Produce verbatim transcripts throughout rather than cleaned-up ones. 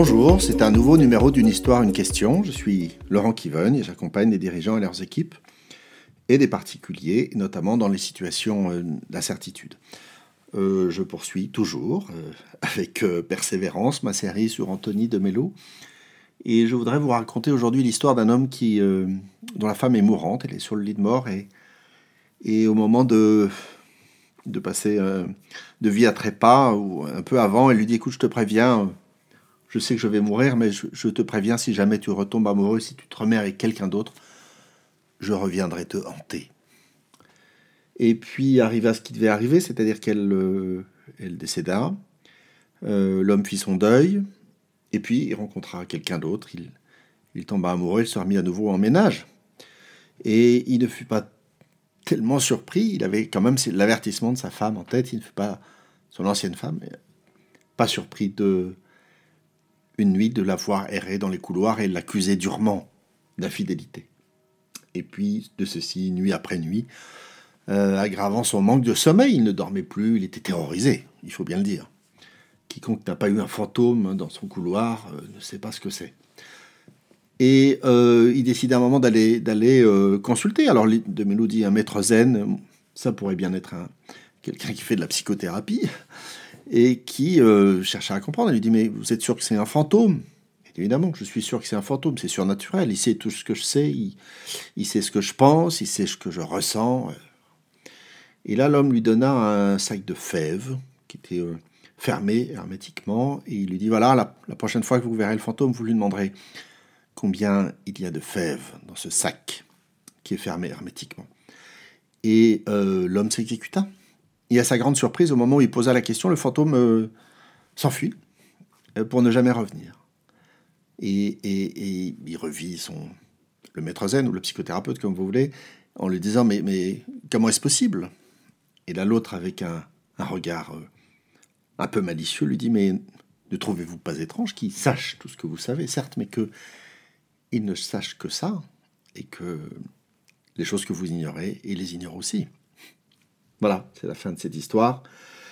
Bonjour, c'est un nouveau numéro d'une histoire, une question. Je suis Laurent Kivogne et j'accompagne les dirigeants et leurs équipes et des particuliers, notamment dans les situations euh, d'incertitude. Euh, je poursuis toujours euh, avec euh, persévérance ma série sur Anthony de Mello et je voudrais vous raconter aujourd'hui l'histoire d'un homme qui, euh, dont la femme est mourante, elle est sur le lit de mort et, et au moment de, de passer euh, de vie à trépas ou un peu avant, elle lui dit écoute, je te préviens. Je sais que je vais mourir, mais je, je te préviens, si jamais tu retombes amoureux, si tu te remets avec quelqu'un d'autre, je reviendrai te hanter. Et puis arriva ce qui devait arriver, c'est-à-dire qu'elle euh, elle décéda, euh, l'homme fit son deuil, et puis il rencontra quelqu'un d'autre, il, il tomba amoureux, il se remit à nouveau en ménage. Et il ne fut pas tellement surpris, il avait quand même l'avertissement de sa femme en tête, il ne fut pas, son ancienne femme, pas surpris de... une nuit de la voir errer dans les couloirs et l'accusait durement d'infidélité. Et puis, de ceci, nuit après nuit, euh, aggravant son manque de sommeil, il ne dormait plus, il était terrorisé, il faut bien le dire. Quiconque n'a pas eu un fantôme dans son couloir euh, ne sait pas ce que c'est. Et euh, il décide à un moment d'aller, d'aller euh, consulter. Alors, de Mello dit un maître zen, ça pourrait bien être un, quelqu'un qui fait de la psychothérapie, et qui euh, cherchait à comprendre. Elle lui dit, mais vous êtes sûr que c'est un fantôme ? Évidemment que je suis sûr que c'est un fantôme, c'est surnaturel. Il sait tout ce que je sais, il, il sait ce que je pense, il sait ce que je ressens. Et là, l'homme lui donna un sac de fèves qui était euh, fermé hermétiquement, et il lui dit, voilà, la, la prochaine fois que vous verrez le fantôme, vous lui demanderez combien il y a de fèves dans ce sac qui est fermé hermétiquement. Et euh, l'homme s'exécuta. Et à sa grande surprise, au moment où il posa la question, le fantôme euh, s'enfuit euh, pour ne jamais revenir. Et, et, et il revit son, le maître zen ou le psychothérapeute, comme vous voulez, en lui disant « Mais, mais comment est-ce possible ?» Et là, l'autre, avec un, un regard euh, un peu malicieux, lui dit « Mais ne trouvez-vous pas étrange qu'il sache tout ce que vous savez, certes, mais qu'il ne sache que ça, et que les choses que vous ignorez, il les ignore aussi. » Voilà, c'est la fin de cette histoire.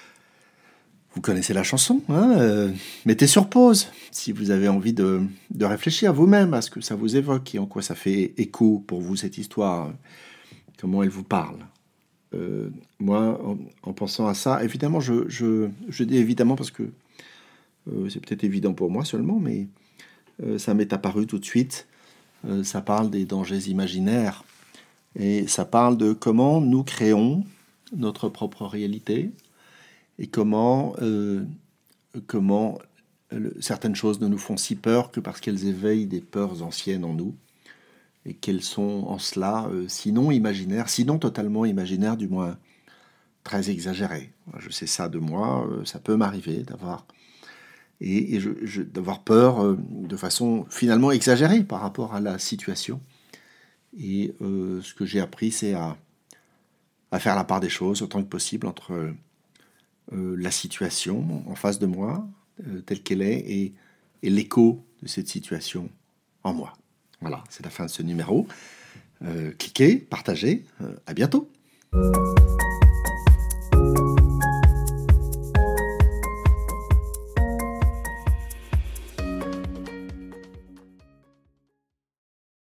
Vous connaissez la chanson, hein euh, mettez sur pause si vous avez envie de, de réfléchir vous-même à ce que ça vous évoque et en quoi ça fait écho pour vous cette histoire, comment elle vous parle. Euh, moi, en, en pensant à ça, évidemment, je, je, je dis évidemment parce que euh, c'est peut-être évident pour moi seulement, mais euh, ça m'est apparu tout de suite. Euh, ça parle des dangers imaginaires et ça parle de comment nous créons notre propre réalité et comment, euh, comment le, certaines choses ne nous font si peur que parce qu'elles éveillent des peurs anciennes en nous et qu'elles sont en cela, euh, sinon imaginaires, sinon totalement imaginaires, du moins très exagérées. Je sais ça de moi, euh, ça peut m'arriver d'avoir, et, et je, je, d'avoir peur euh, de façon finalement exagérée par rapport à la situation. Et euh, ce que j'ai appris, c'est à à faire la part des choses autant que possible entre euh, la situation en face de moi, euh, telle qu'elle est, et, et l'écho de cette situation en moi. Voilà, c'est la fin de ce numéro. Euh, cliquez, partagez, euh, à bientôt.